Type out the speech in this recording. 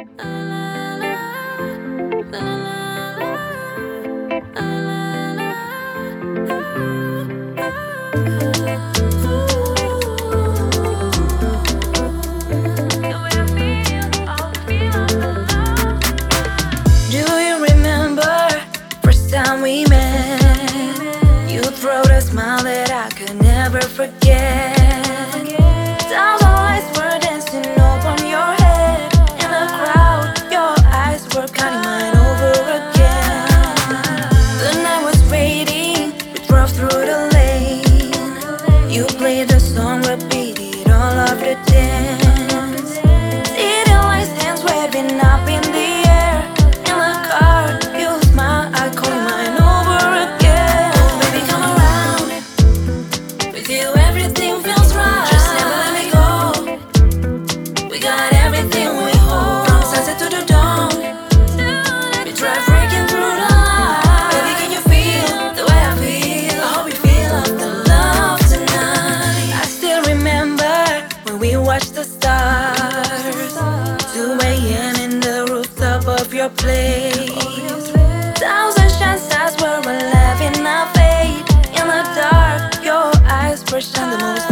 Time we met, you throw a smile that I could never forget. Thousand lights were dancing over your head. In the crowd, your eyes were counting mine over again. The night was waiting, we drove through the lane. You played the song, repeated all of the dance. City lights, hands waving up in the air. In the car, you smile, I call you mine over again. Oh, baby, come around. With you, everything feels right. Just never let me go. We got everything we hold. From sunset to the dawn, we drive breaking through the light. Baby, can you feel the way I feel? I hope you feel of the love tonight. I still remember when we watched the stars, 2 a.m. in the rooftop of your place. Thousand chances were alive in our fate. In the dark, your eyes were shining the most.